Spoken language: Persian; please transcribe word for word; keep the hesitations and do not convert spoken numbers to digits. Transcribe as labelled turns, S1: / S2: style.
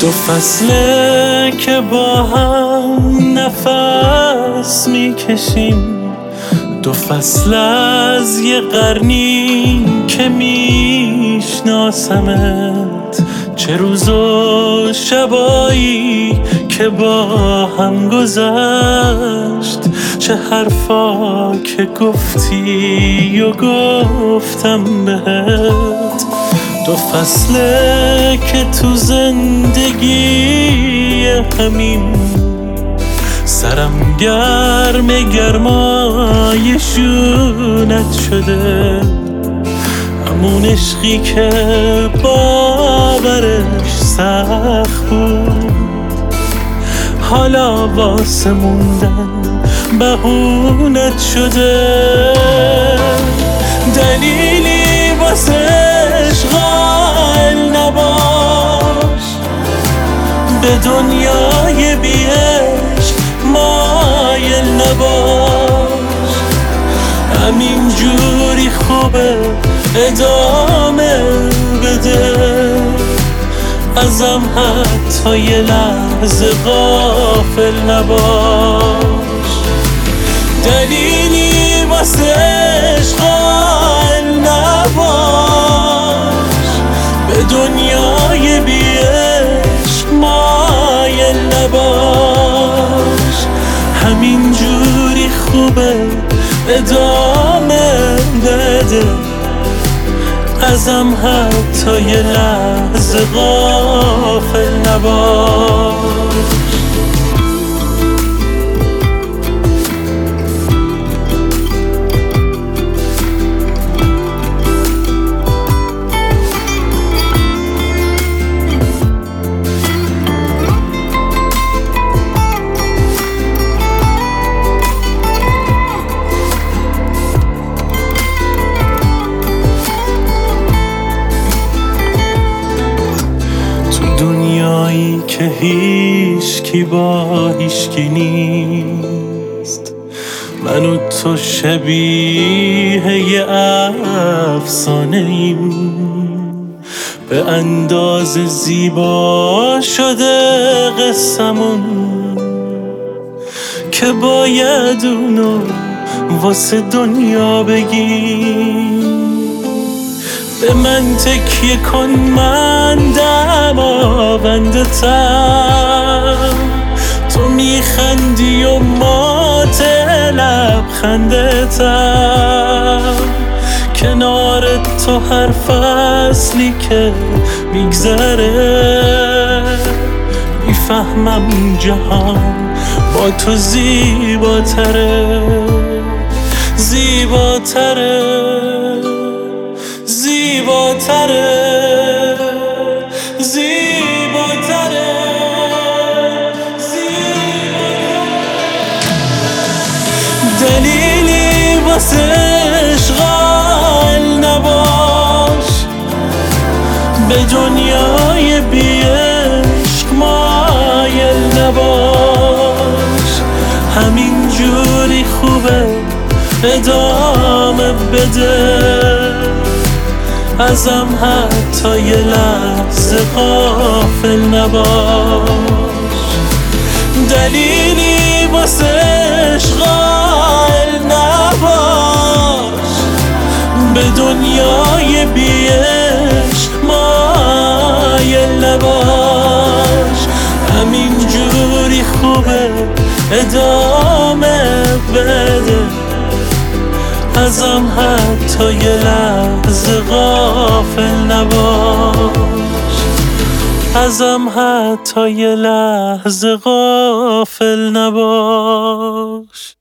S1: دو فصله که با هم نفس میکشیم، دو فصل از یه قرنی که میشناسمت، چه روز و شبایی که با هم گذشت، چه حرفا که گفتی و گفتم بهت. دو فصله که تو زندگی همین سرم گرم گرمای شونت شده، همون عشقی که باورش سخت بود، حالا واسه موندن بهونت شده. دلیلی واسه عشق قائل نباش، به دنیای بی عشق مایل نباش، همین جوری خوبه ادامه بده، ازم حتی یه لحظه غافل نباش. دلیلی واسه عشق قائل نباش، به دنیای بی عشق مایل نباش، همین جوری خوبه ادامه بده، ازم حتی یه لحظه غافل نباش. دنیایی که هیچکی با هیچکی نیست، من و تو شبیه یه افسانه ایم، به اندازه زیبا شده قصمون که باید اونو واسه دنیا بگیم. به من تکیه کن، من دماونده تم، تو میخندی و مات لبخنده تم، کنار تو هر فصلی که میگذره میفهمم جهان با تو زیباتره، زیباتره، زیباتره، زیباتره، زیباتره. دلیلی واسه عشق قائل نباش، به دنیای بی عشق مایل نباش، همین جوری خوبه ادامه بده، ازم حتی یه لحظه غافل نباش. دلیلی واسه عشق قائل نباش، به دنیای بی عشق مایل نباش، همین جوری خوبه ادامه بده، ازم حتی یه لحظه غافل نباش، ازم حتی یه لحظه غافل نباش.